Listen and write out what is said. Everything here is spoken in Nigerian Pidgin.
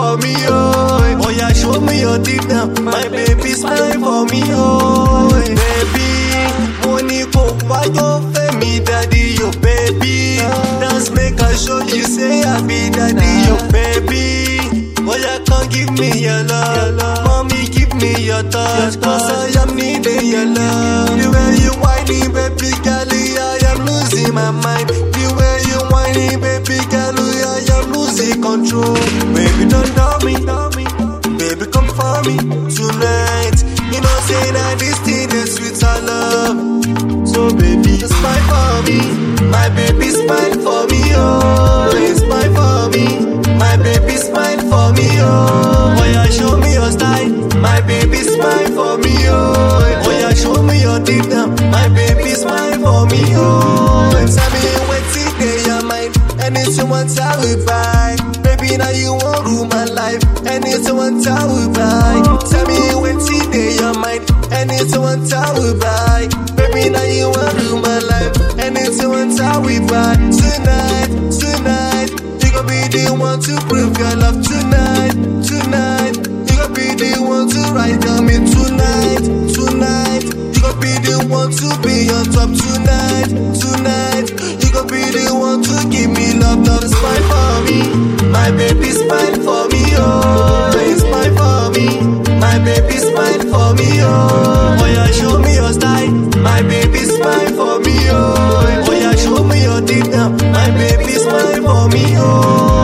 for me, oh. Oh yeah, show me your deep now. My baby smile for me, oh. Baby, money go buy your family, daddy, your baby. Dance make I show you say I be daddy, your baby. Oh yeah, come give me your love, mommy give me your touch, cause I am needing your love. The way you whining, baby girl, I am losing my mind. The way you whining, baby girl, I am losing control. Baby, don't doubt me, baby, come for me tonight. You know, say that this thing is sweet, I love. So baby, smile for me, my baby smile for me, oh. Smile for me, my baby smile for me, oh. Oh yeah, show me your style, my baby smile for me, oh. Oh yeah, show me your deep down, my baby smile for me, oh. Tell me what's in your mind, and it's you want I will buy. Baby, now you want rule my life, and it's you want I will buy. Tell me what's in your mind, and it's you want I will buy. Baby, now you want rule my life, and it's you want I will buy. Tonight, you gon' be the one to prove your love tonight. You gon' be the one to ride on me tonight. You gon' be the one to be on top tonight. You gon' be the one to give me love, smile for me. My baby smile for me, oh. Smile for me. My baby smile for me, oh. Oh yeah, show me your style. My baby smile for me, oh. Oh yeah, show me your deep now. My baby smile for me, oh.